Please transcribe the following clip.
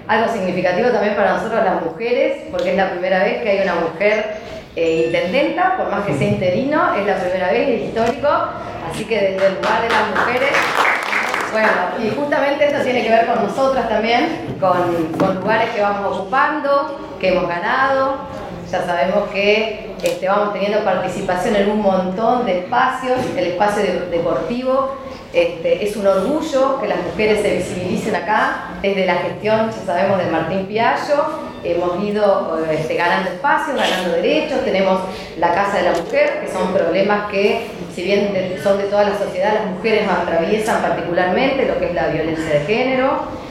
algo significativo también para nosotros las mujeres, porque es la primera vez que hay una mujer intendenta, por más que sea interino, es la primera vez y es histórico, así que desde el lugar de las mujeres, bueno, y justamente esto tiene que ver con nosotras también, con lugares que vamos ocupando, que hemos ganado. Ya sabemos que vamos teniendo participación en un montón de espacios. El espacio deportivo es un orgullo que las mujeres se visibilicen acá. Desde la gestión, ya sabemos, de Martín Piaggio, hemos ido ganando espacios, ganando derechos. Tenemos la Casa de la Mujer, que son problemas que, si bien son de toda la sociedad, las mujeres nos atraviesan particularmente, lo que es la violencia de género.